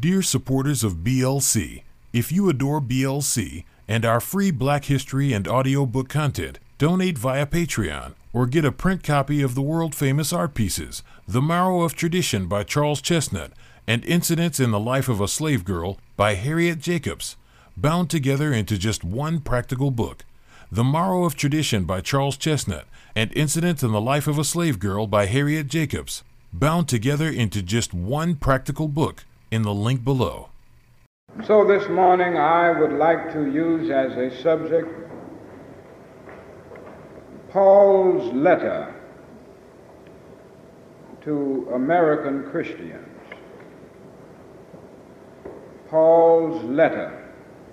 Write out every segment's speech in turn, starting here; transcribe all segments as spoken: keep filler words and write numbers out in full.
Dear supporters of B L C, if you adore B L C and our free Black History and audiobook content, donate via Patreon or get a print copy of the world-famous art pieces, The Marrow of Tradition by Charles Chesnutt and Incidents in the Life of a Slave Girl by Harriet Jacobs, bound together into just one practical book. The Marrow of Tradition by Charles Chesnutt and Incidents in the Life of a Slave Girl by Harriet Jacobs, bound together into just one practical book, in the link below. So this morning I would like to use as a subject Paul's letter to American Christians. Paul's letter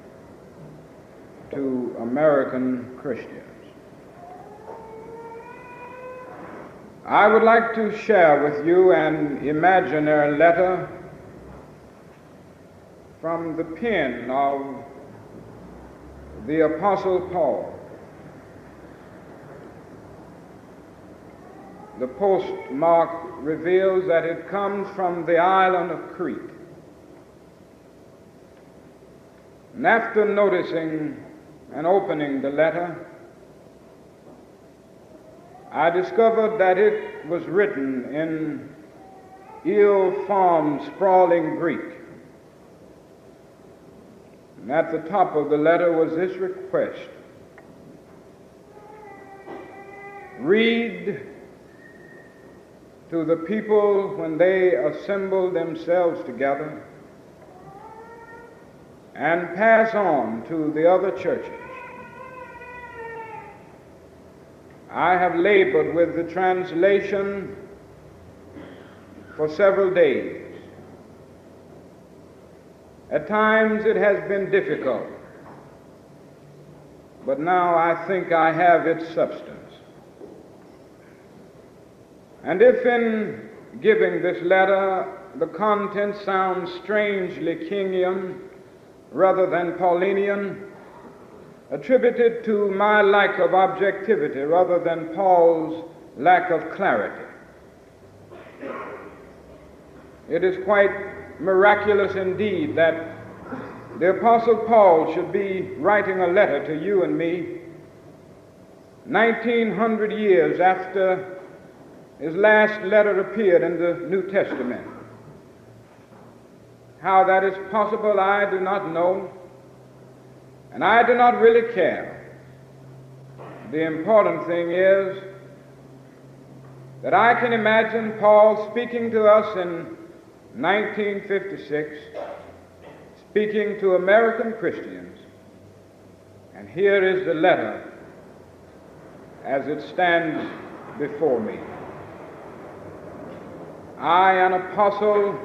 to American Christians. I would like to share with you an imaginary letter from the pen of the Apostle Paul. The postmark reveals that it comes from the island of Crete. And after noticing and opening the letter, I discovered that it was written in ill-formed, sprawling Greek. And at the top of the letter was this request: read to the people when they assemble themselves together, and pass on to the other churches. I have labored with the translation for several days. At times it has been difficult, but now I think I have its substance. And if in giving this letter the content sounds strangely Kingian rather than Paulinian, attributed to my lack of objectivity rather than Paul's lack of clarity, it is quite miraculous indeed that the Apostle Paul should be writing a letter to you and me nineteen hundred years after his last letter appeared in the New Testament. How that is possible, I do not know, and I do not really care. The important thing is that I can imagine Paul speaking to us in nineteen fifty-six, speaking to American Christians, and here is the letter as it stands before me. I, an apostle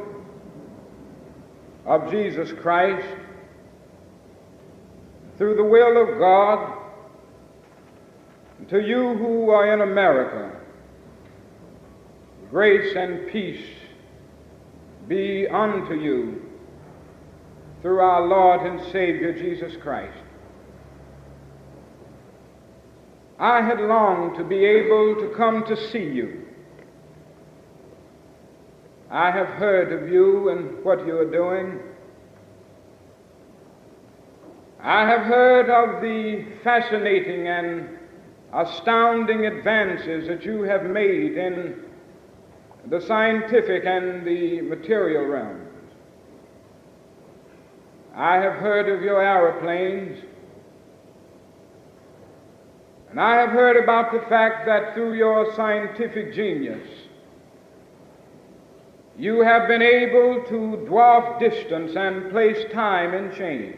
of Jesus Christ, through the will of God, to you who are in America, grace and peace be unto you through our Lord and Savior Jesus Christ. I had longed to be able to come to see you. I have heard of you and what you are doing. I have heard of the fascinating and astounding advances that you have made in the scientific and the material realms. I have heard of your aeroplanes, and I have heard about the fact that through your scientific genius, you have been able to dwarf distance and place time in change.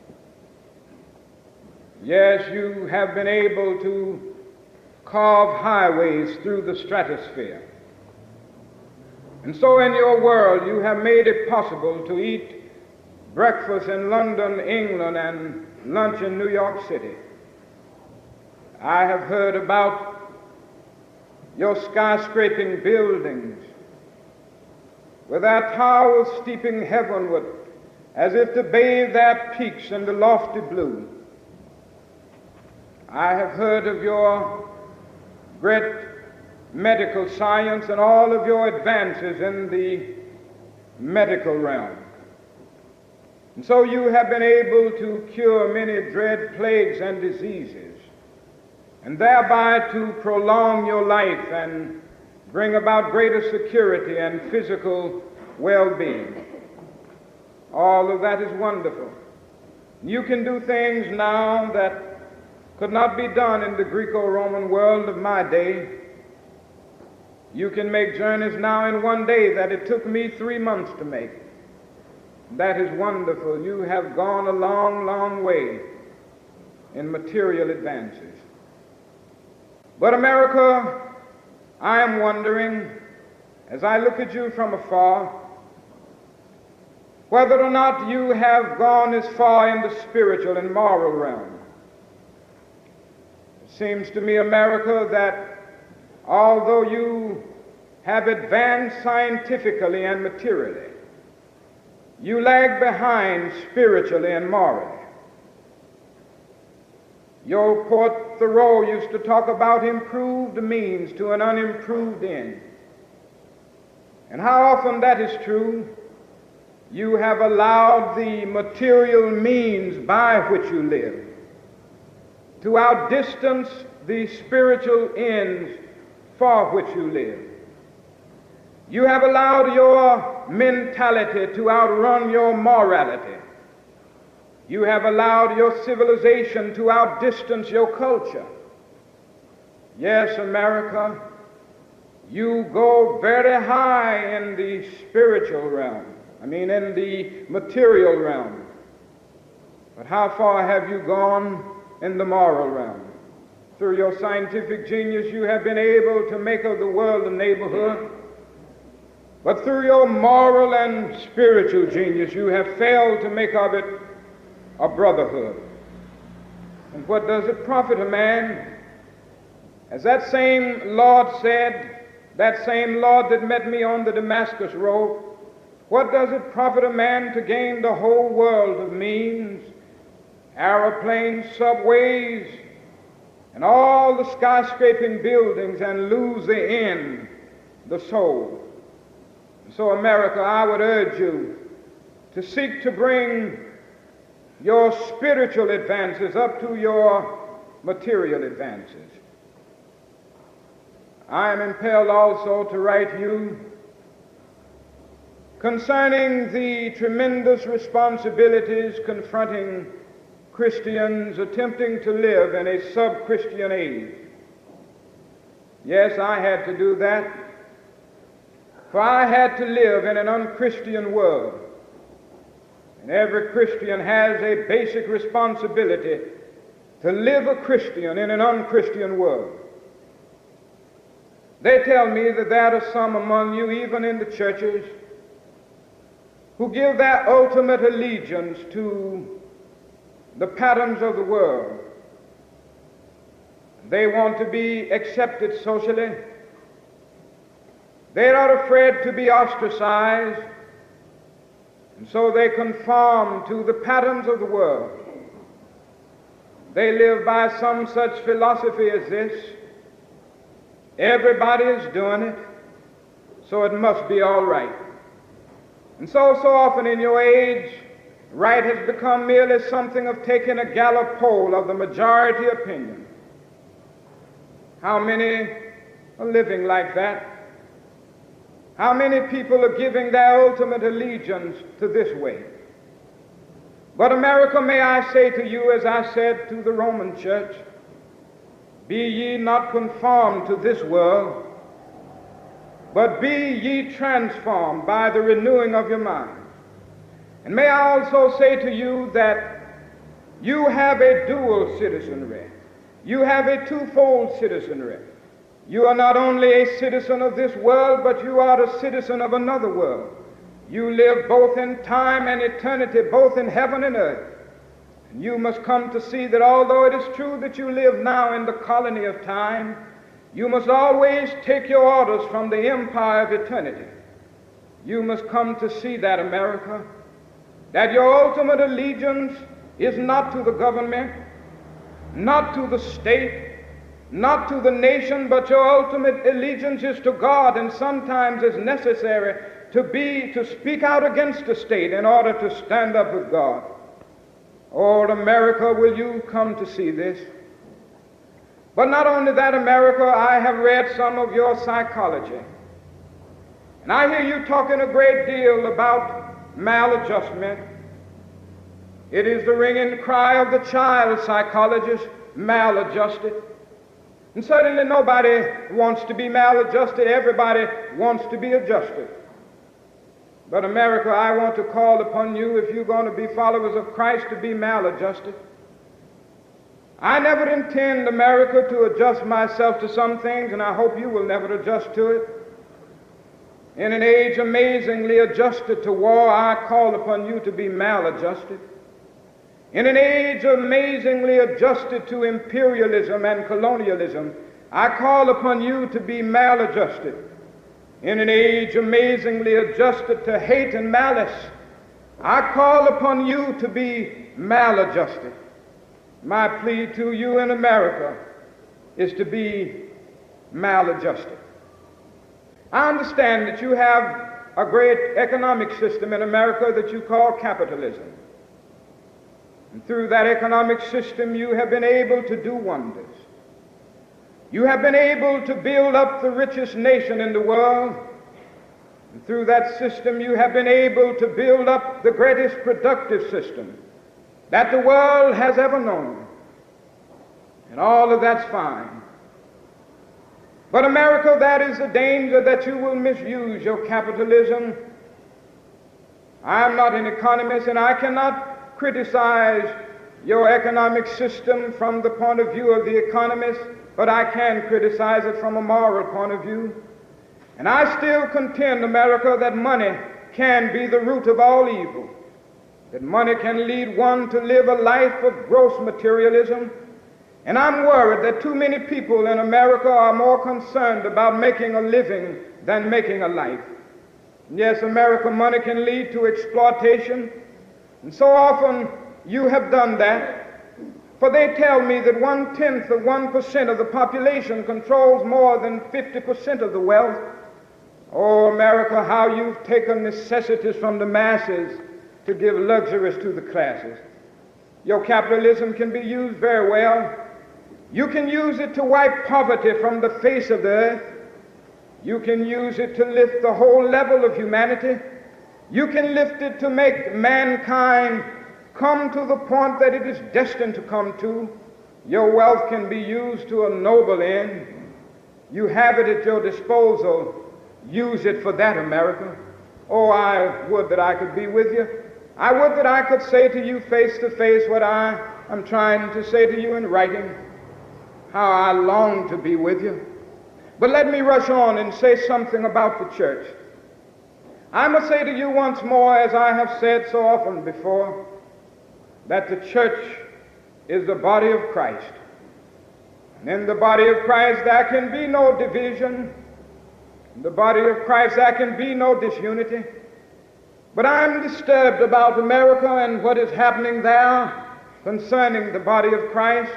Yes, you have been able to carve highways through the stratosphere. And so in your world, you have made it possible to eat breakfast in London, England, and lunch in New York City. I have heard about your skyscraping buildings, with their towers steeping heavenward as if to bathe their peaks in the lofty blue. I have heard of your great medical science and all of your advances in the medical realm. And so you have been able to cure many dread plagues and diseases, and thereby to prolong your life and bring about greater security and physical well-being. All of that is wonderful. You can do things now that could not be done in the Greco-Roman world of my day. You can make journeys now in one day that it took me three months to make. That is wonderful. You have gone a long, long way in material advances. But America, I am wondering, as I look at you from afar, whether or not you have gone as far in the spiritual and moral realm. It seems to me, America, that although you have advanced scientifically and materially, you lag behind spiritually and morally. Your poet Thoreau used to talk about improved means to an unimproved end. And how often that is true, you have allowed the material means by which you live to outdistance the spiritual ends for which you live. You have allowed your mentality to outrun your morality. You have allowed your civilization to outdistance your culture. Yes, America, you go very high in the spiritual realm. I mean, in the material realm. But how far have you gone in the moral realm? Through your scientific genius, you have been able to make of the world a neighborhood. But through your moral and spiritual genius, you have failed to make of it a brotherhood. And what does it profit a man? As that same Lord said, that same Lord that met me on the Damascus road, what does it profit a man to gain the whole world of means, aeroplanes, subways, and all the skyscraping buildings, and lose the end, the soul? So, America, I would urge you to seek to bring your spiritual advances up to your material advances. I am impelled also to write you concerning the tremendous responsibilities confronting Christians attempting to live in a sub-Christian age. Yes, I had to do that, for I had to live in an unchristian world. And every Christian has a basic responsibility to live a Christian in an unchristian world. They tell me that there are some among you, even in the churches, who give their ultimate allegiance to the patterns of the world. They want to be accepted socially. They're not afraid to be ostracized, and so they conform to the patterns of the world. They live by some such philosophy as this: everybody is doing it, so it must be all right. And so, so often in your age, right has become merely something of taking a Gallup poll of the majority opinion. How many are living like that? How many people are giving their ultimate allegiance to this way? But America, may I say to you, as I said to the Roman church, be ye not conformed to this world, but be ye transformed by the renewing of your mind. And may I also say to you that you have a dual citizenry. You have a twofold citizenry. You are not only a citizen of this world, but you are a citizen of another world. You live both in time and eternity, both in heaven and earth. And you must come to see that although it is true that you live now in the colony of time, you must always take your orders from the empire of eternity. You must come to see that, America, that your ultimate allegiance is not to the government, not to the state, not to the nation, but your ultimate allegiance is to God, and sometimes it's necessary to be, to speak out against the state in order to stand up with God. Oh, America, will you come to see this? But not only that, America, I have read some of your psychology. And I hear you talking a great deal about maladjustment. It is the ringing cry of the child psychologist, maladjusted. And certainly nobody wants to be maladjusted. Everybody wants to be adjusted. But America, I want to call upon you, if you're going to be followers of Christ, to be maladjusted. I never intend, America, to adjust myself to some things, and I hope you will never adjust to it. In an age amazingly adjusted to war, I call upon you to be maladjusted. In an age amazingly adjusted to imperialism and colonialism, I call upon you to be maladjusted. In an age amazingly adjusted to hate and malice, I call upon you to be maladjusted. My plea to you in America is to be maladjusted. I understand that you have a great economic system in America that you call capitalism. And through that economic system, you have been able to do wonders. You have been able to build up the richest nation in the world. And through that system, you have been able to build up the greatest productive system that the world has ever known. And all of that's fine. But America, that is the danger, that you will misuse your capitalism. I'm not an economist, and I cannot criticize your economic system from the point of view of the economist, but I can criticize it from a moral point of view. And I still contend, America, that money can be the root of all evil, that money can lead one to live a life of gross materialism. And I'm worried that too many people in America are more concerned about making a living than making a life. Yes, America, money can lead to exploitation. And so often you have done that. For they tell me that one-tenth of one percent of the population controls more than fifty percent of the wealth. Oh, America, how you've taken necessities from the masses to give luxuries to the classes. Your capitalism can be used very well. You can use it to wipe poverty from the face of the earth. You can use it to lift the whole level of humanity. You can lift it to make mankind come to the point that it is destined to come to. Your wealth can be used to a noble end. You have it at your disposal. Use it for that, America. Oh, I would that I could be with you. I would that I could say to you face to face what I am trying to say to you in writing. How I long to be with you. But let me rush on and say something about the church. I must say to you once more, as I have said so often before, that the church is the body of Christ. And in the body of Christ there can be no division. In the body of Christ there can be no disunity. But I'm disturbed about America and what is happening there concerning the body of Christ.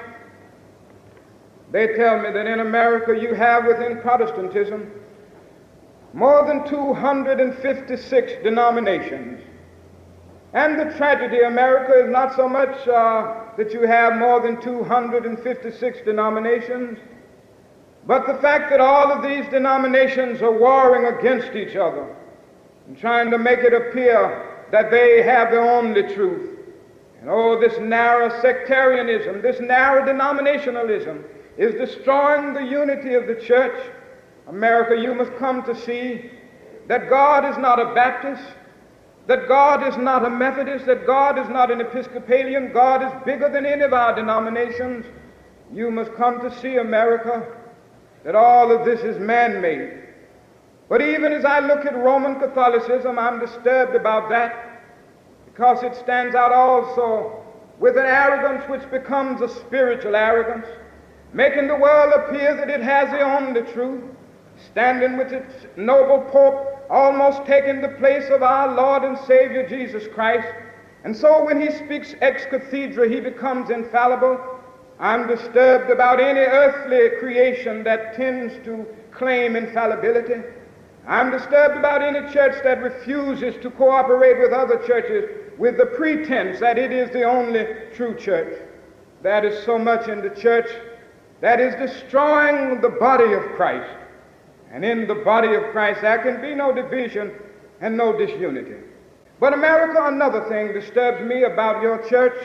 They tell me that in America you have within Protestantism more than two hundred fifty-six denominations. And the tragedy of America is not so much uh, that you have more than two hundred fifty-six denominations, but the fact that all of these denominations are warring against each other and trying to make it appear that they have the only truth. And oh, this narrow sectarianism, this narrow denominationalism is destroying the unity of the church. America, you must come to see that God is not a Baptist, that God is not a Methodist, that God is not an Episcopalian. God is bigger than any of our denominations. You must come to see, America, that all of this is man-made. But even as I look at Roman Catholicism, I'm disturbed about that, because it stands out also with an arrogance which becomes a spiritual arrogance, making the world appear that it has the only truth, standing with its noble Pope almost taking the place of our Lord and Savior Jesus Christ. And so when he speaks ex cathedra, he becomes infallible. I'm disturbed about any earthly creation that tends to claim infallibility. I'm disturbed about any church that refuses to cooperate with other churches with the pretense that it is the only true church. That is so much in the church that is destroying the body of Christ. And in the body of Christ there can be no division and no disunity. But America, another thing disturbs me about your church.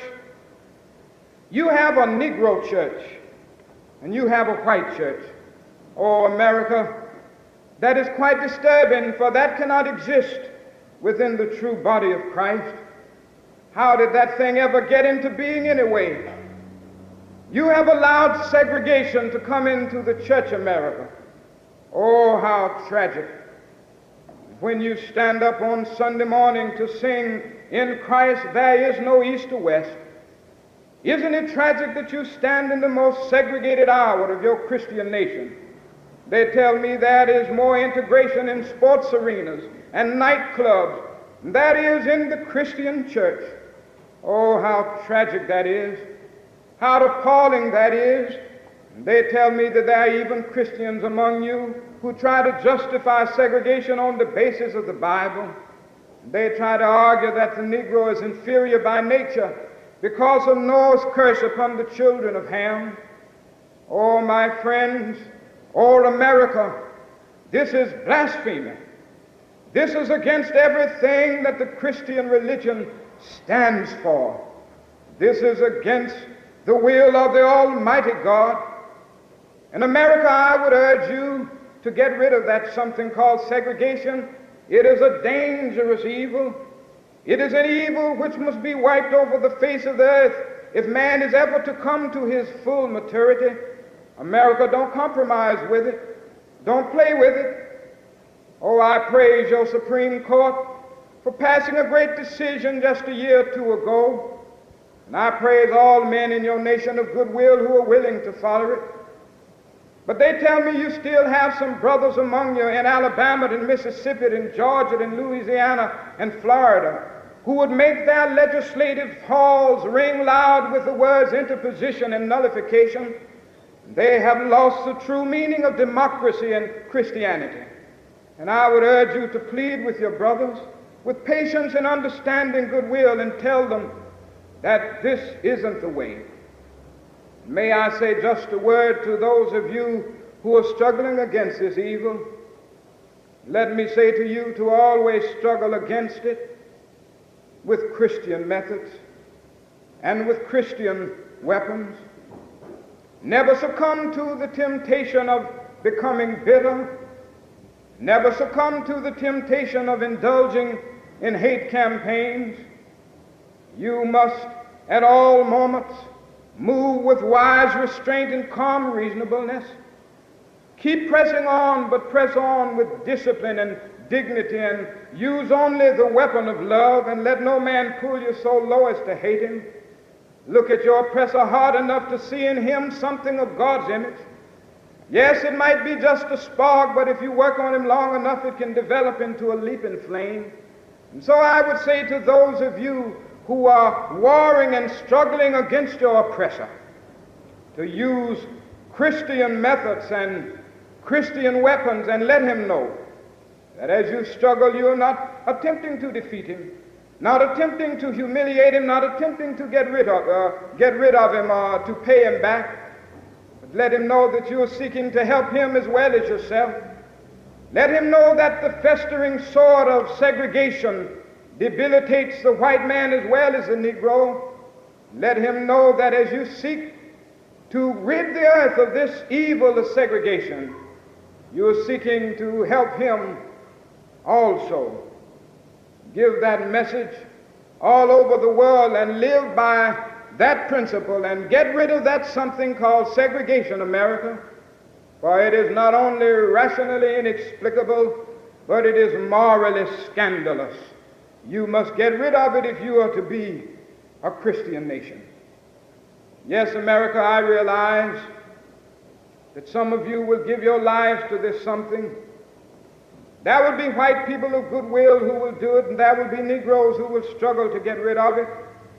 You have a Negro church and you have a white church. Oh, America, that is quite disturbing, for that cannot exist within the true body of Christ. How did that thing ever get into being anyway? You have allowed segregation to come into the church, America. Oh, how tragic. When you stand up on Sunday morning to sing, "In Christ there is no east or west," isn't it tragic that you stand in the most segregated hour of your Christian nation? They tell me there is more integration in sports arenas and nightclubs than that is in the Christian church. Oh, how tragic that is. How appalling that is. They tell me that there are even Christians among you who try to justify segregation on the basis of the Bible. They try to argue that the Negro is inferior by nature because of Noah's curse upon the children of Ham. Oh, my friends, oh, America, this is blasphemy. This is against everything that the Christian religion stands for. This is against the will of the Almighty God. In America, I would urge you to get rid of that something called segregation. It is a dangerous evil. It is an evil which must be wiped over the face of the earth if man is ever to come to his full maturity. America, don't compromise with it. Don't play with it. Oh, I praise your Supreme Court for passing a great decision just a year or two ago. And I praise all men in your nation of goodwill who are willing to follow it. But they tell me you still have some brothers among you in Alabama and Mississippi and Georgia and Louisiana and Florida who would make their legislative halls ring loud with the words interposition and nullification. They have lost the true meaning of democracy and Christianity. And I would urge you to plead with your brothers with patience and understanding goodwill and tell them that this isn't the way. May I say just a word to those of you who are struggling against this evil. Let me say to you to always struggle against it with Christian methods and with Christian weapons. Never succumb to the temptation of becoming bitter. Never succumb to the temptation of indulging in hate campaigns. You must at all moments move with wise restraint and calm reasonableness. Keep pressing on, but press on with discipline and dignity, and use only the weapon of love, and let no man pull you so low as to hate him. Look at your oppressor hard enough to see in him something of God's image. Yes, it might be just a spark, but if you work on him long enough, it can develop into a leaping flame. And so I would say to those of you who are warring and struggling against your oppressor, to use Christian methods and Christian weapons, and let him know that as you struggle, you are not attempting to defeat him, not attempting to humiliate him, not attempting to get rid of, uh, get rid of him or to pay him back. But let him know that you are seeking to help him as well as yourself. Let him know that the festering sword of segregation debilitates the white man as well as the Negro. Let him know that as you seek to rid the earth of this evil of segregation, you are seeking to help him also. Give that message all over the world and live by that principle and get rid of that something called segregation, America. For it is not only rationally inexplicable, but it is morally scandalous. You must get rid of it if you are to be a Christian nation. Yes, America, I realize that some of you will give your lives to this something. There will be white people of goodwill who will do it, and there will be Negroes who will struggle to get rid of it.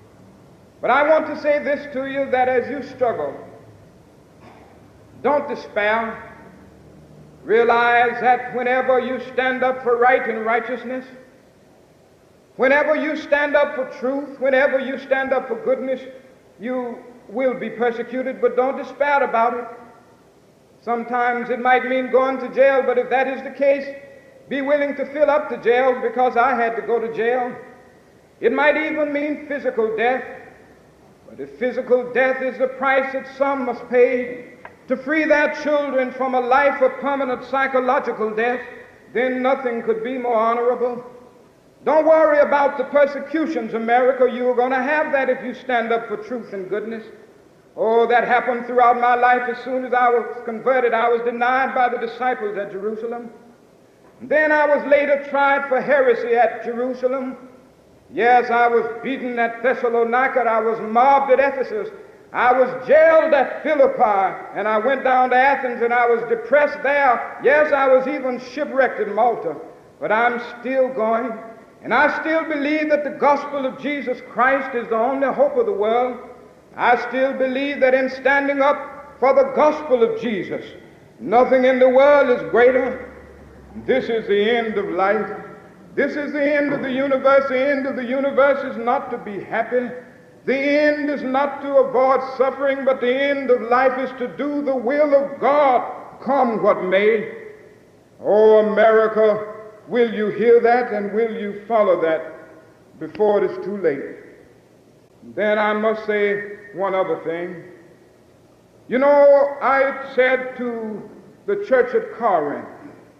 But I want to say this to you, that as you struggle, don't despair. realize that whenever you stand up for right and righteousness, whenever you stand up for truth, whenever you stand up for goodness, you will be persecuted, but don't despair about it. Sometimes it might mean going to jail, but if that is the case, be willing to fill up the jail, because I had to go to jail. It might even mean physical death, but if physical death is the price that some must pay to free their children from a life of permanent psychological death, then nothing could be more honorable. Don't worry about the persecutions, America. You are going to have that if you stand up for truth and goodness. Oh, that happened throughout my life. As soon as I was converted, I was denied by the disciples at Jerusalem. Then I was later tried for heresy at Jerusalem. Yes, I was beaten at Thessalonica. I was mobbed at Ephesus. I was jailed at Philippi, and I went down to Athens, and I was depressed there. Yes, I was even shipwrecked in Malta. But I'm still going, and I still believe that the gospel of Jesus Christ is the only hope of the world. I still believe that in standing up for the gospel of Jesus, nothing in the world is greater. This is the end of life. This is the end of the universe. The end of the universe is not to be happy. The end is not to avoid suffering, but the end of life is to do the will of God, come what may. Oh, America, will you hear that, and will you follow that before it is too late? Then I must say one other thing. You know, I said to the church at Corinth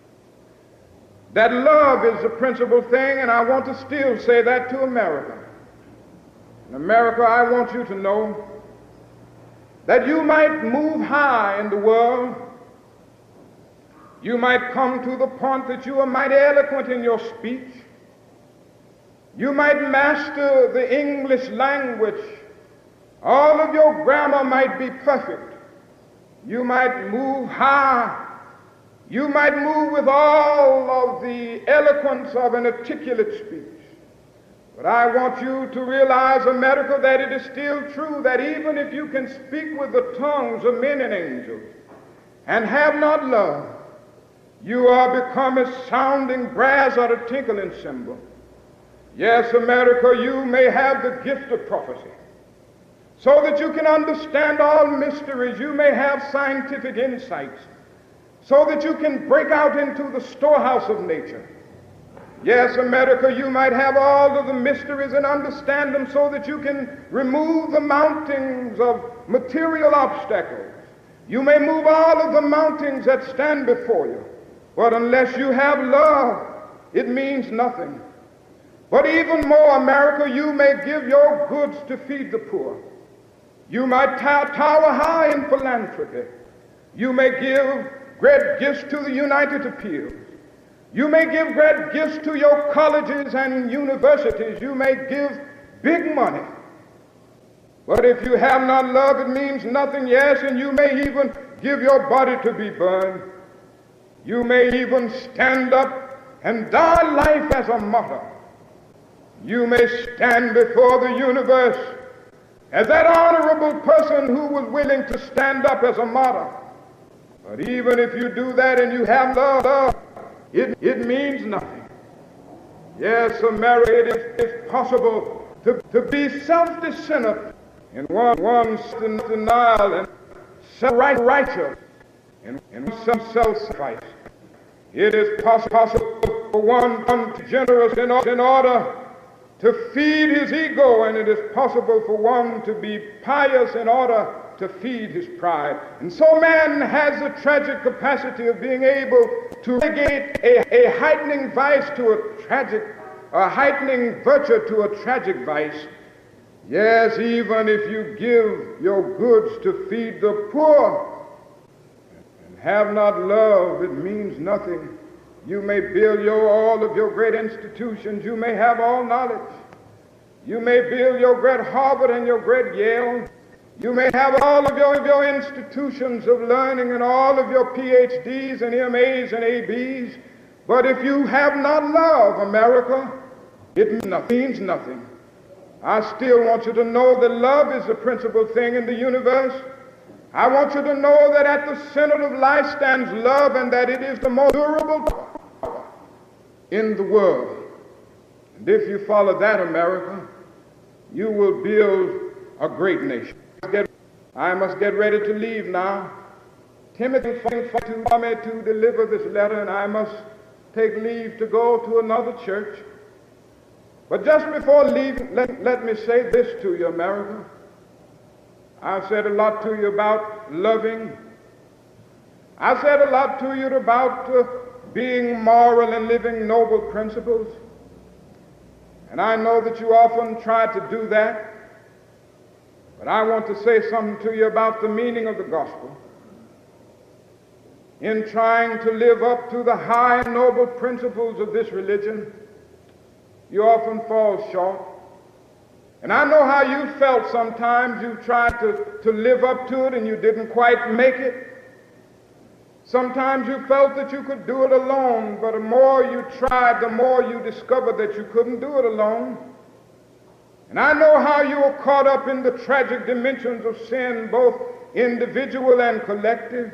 that love is the principal thing, and I want to still say that to America. In America, I want you to know that you might move high in the world. You might come to the point that you are mighty eloquent in your speech. You might master the English language. All of your grammar might be perfect. You might move high. You might move with all of the eloquence of an articulate speech. But I want you to realize, America, that it is still true that even if you can speak with the tongues of men and angels and have not love, you are become as sounding brass or a tinkling cymbal. Yes, America, you may have the gift of prophecy, so that you can understand all mysteries. You may have scientific insights, so that you can break out into the storehouse of nature. Yes, America, you might have all of the mysteries and understand them, so that you can remove the mountains of material obstacles. You may move all of the mountains that stand before you, but unless you have love, it means nothing. But even more, America, you may give your goods to feed the poor. You might tower high in philanthropy. You may give great gifts to the United Appeals. You may give great gifts to your colleges and universities. You may give big money. But if you have not love, it means nothing. Yes, and you may even give your body to be burned. You may even stand up and die life as a martyr. You may stand before the universe as that honorable person who was willing to stand up as a martyr. But even if you do that and you have love, it, it means nothing. Yes, America, it is it's possible to, to be self-dissonant in one, one denial and self-righteous in, in some self-sacrifice. It is possible for one to be generous in, in order to feed his ego, and it is possible for one to be pious in order to feed his pride. And so man has a tragic capacity of being able to relegate a, a heightening vice to a tragic, a heightening virtue to a tragic vice. Yes, even if you give your goods to feed the poor and have not love, it means nothing. You may build your, all of your great institutions. You may have all knowledge. You may build your great Harvard and your great Yale. You may have all of your, your institutions of learning and all of your P H Ds and M As and A Bs. But if you have not love, America, it means nothing. I still want you to know that love is the principal thing in the universe. I want you to know that at the center of life stands love, and that it is the most durable power in the world. And if you follow that, America, you will build a great nation. I must get ready to leave now. Timothy told me to deliver this letter, and I must take leave to go to another church. But just before leaving, let, let me say this to you, America. I've said a lot to you about loving. I've said a lot to you about uh, being moral and living noble principles. And I know that you often try to do that. But I want to say something to you about the meaning of the gospel. In trying to live up to the high and noble principles of this religion, you often fall short. And I know how you felt sometimes. You tried to, to live up to it and you didn't quite make it. Sometimes you felt that you could do it alone, but the more you tried, the more you discovered that you couldn't do it alone. And I know how you were caught up in the tragic dimensions of sin, both individual and collective.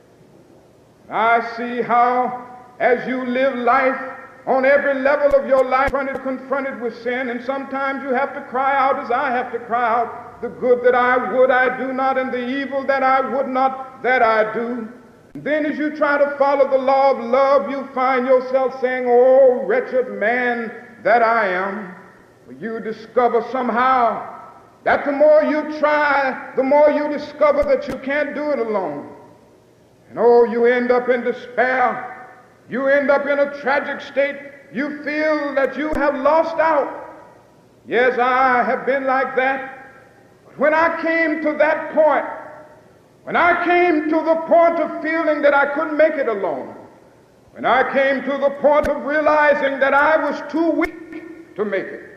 I see how, as you live life, on every level of your life, confronted with sin, and sometimes you have to cry out as I have to cry out, the good that I would I do not, and the evil that I would not that I do. And then as you try to follow the law of love, you find yourself saying, oh, wretched man that I am. You discover somehow that the more you try, the more you discover that you can't do it alone. And oh, you end up in despair. You end up in a tragic state. You feel that you have lost out. Yes, I have been like that. But when I came to that point, when I came to the point of feeling that I couldn't make it alone, when I came to the point of realizing that I was too weak to make it,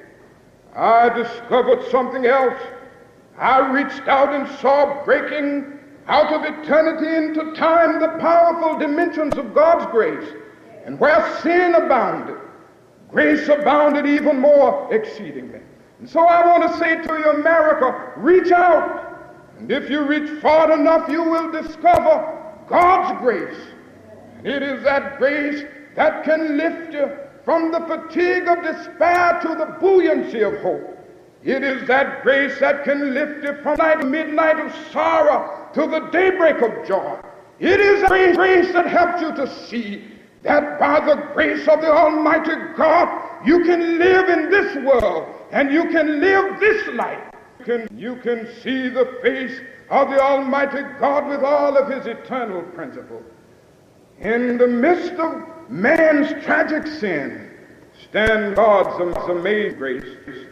I discovered something else. I reached out and saw breaking out of eternity into time the powerful dimensions of God's grace. And where sin abounded, grace abounded even more exceedingly. And so I want to say to you, America, reach out. And if you reach far enough, you will discover God's grace. And it is that grace that can lift you from the fatigue of despair to the buoyancy of hope. It is that grace that can lift you from the midnight of sorrow to the daybreak of joy. It is that grace that helps you to see that by the grace of the Almighty God, you can live in this world and you can live this life. You can, you can see the face of the Almighty God with all of his eternal principles. In the midst of man's tragic sin stands God's amazing grace.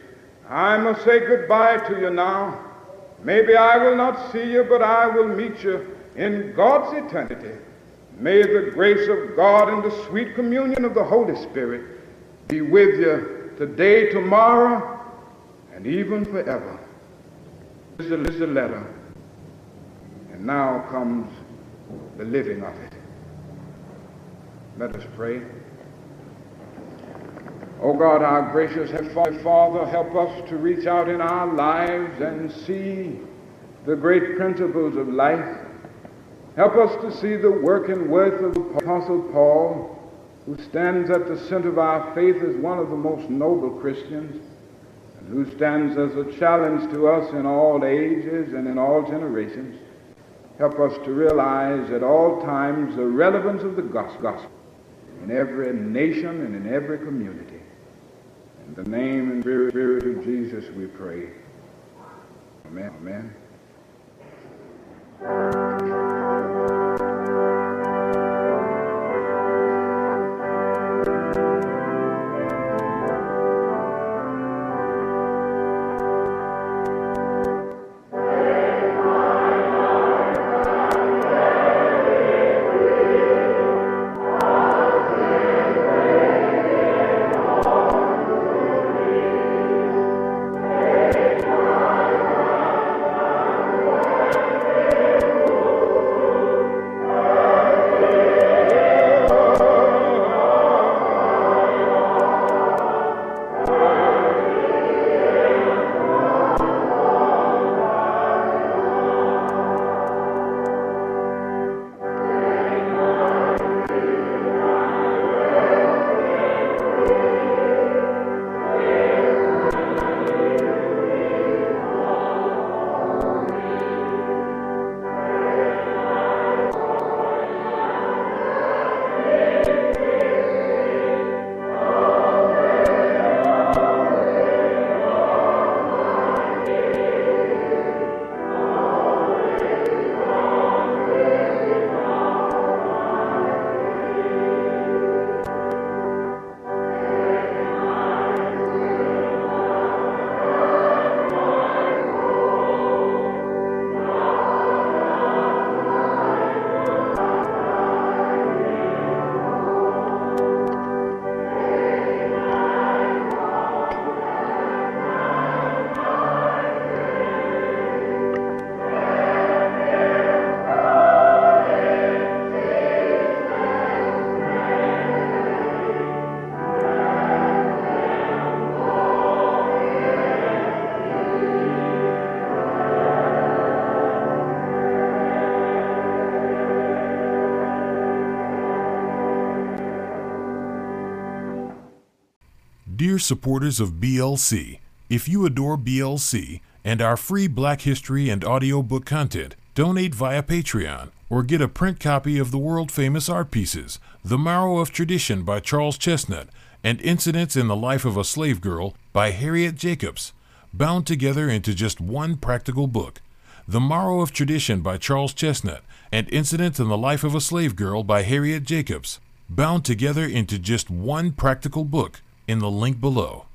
I must say goodbye to you now. Maybe I will not see you, but I will meet you in God's eternity. May the grace of God and the sweet communion of the Holy Spirit be with you today, tomorrow, and even forever. This is the letter, and now comes the living of it. Let us pray. Oh God, our gracious Heavenly Father, help us to reach out in our lives and see the great principles of life. Help us to see the work and worth of the Apostle Paul, who stands at the center of our faith as one of the most noble Christians, and who stands as a challenge to us in all ages and in all generations. Help us to realize at all times the relevance of the gospel in every nation and in every community. In the name and spirit of Jesus we pray. Amen. Amen. Dear supporters of B L C, if you adore B L C and our free Black History and audiobook content, donate via Patreon or get a print copy of the world-famous art pieces, The Marrow of Tradition by Charles Chesnutt and Incidents in the Life of a Slave Girl by Harriet Jacobs, bound together into just one practical book. The Marrow of Tradition by Charles Chesnutt and Incidents in the Life of a Slave Girl by Harriet Jacobs, bound together into just one practical book, in the link below.